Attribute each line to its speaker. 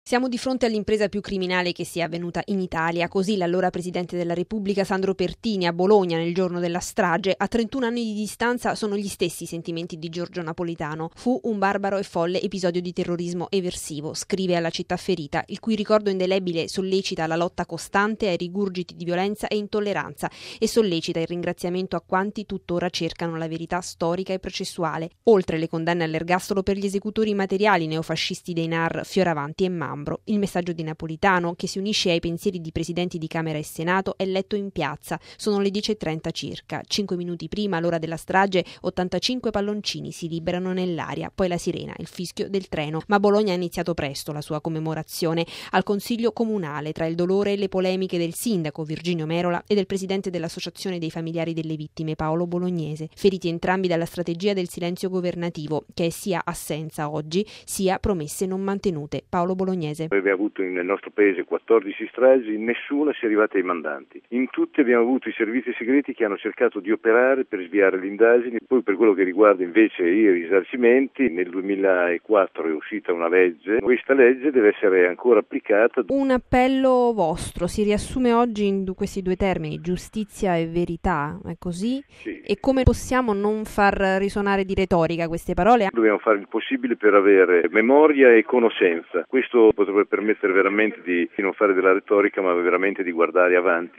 Speaker 1: Siamo di fronte all'impresa più criminale che sia avvenuta in Italia, così l'allora Presidente della Repubblica Sandro Pertini a Bologna nel giorno della strage. A 31 anni di distanza sono gli stessi sentimenti di Giorgio Napolitano. Fu un barbaro e folle episodio di terrorismo eversivo, scrive alla città ferita, il cui ricordo indelebile sollecita la lotta costante ai rigurgiti di violenza e intolleranza e sollecita il ringraziamento a quanti tuttora cercano la verità storica e processuale, oltre le condanne all'ergastolo per gli esecutori materiali neofascisti dei NAR Fioravanti e Mambro. Il messaggio di Napolitano, che si unisce ai pensieri di presidenti di Camera e Senato, è letto in piazza. Sono le 10:30 circa. 5 minuti prima, all'ora della strage, 85 palloncini si liberano nell'aria, poi la sirena, il fischio del treno. Ma Bologna ha iniziato presto la sua commemorazione. Al Consiglio Comunale, tra il dolore e le polemiche del sindaco Virginio Merola e del presidente dell'Associazione dei familiari delle vittime Paolo Bolognese, feriti entrambi dalla strategia del silenzio governativo, che è sia assenza oggi, sia promesse non mantenute. Paolo Bolognese.
Speaker 2: Abbiamo avuto nel nostro paese 14 stragi, in nessuna si è arrivati ai mandanti. In tutte abbiamo avuto i servizi segreti che hanno cercato di operare per sviare le indagini. Poi per quello che riguarda invece i risarcimenti, nel 2004 è uscita una legge. Questa legge deve essere ancora applicata.
Speaker 1: Un appello vostro si riassume oggi in questi due termini, giustizia e verità, è così?
Speaker 2: Sì.
Speaker 1: E come possiamo non far risuonare di retorica queste parole?
Speaker 2: Dobbiamo fare il possibile per avere memoria e conoscenza. Questo potrebbe permettere veramente di non fare della retorica, ma veramente di guardare avanti.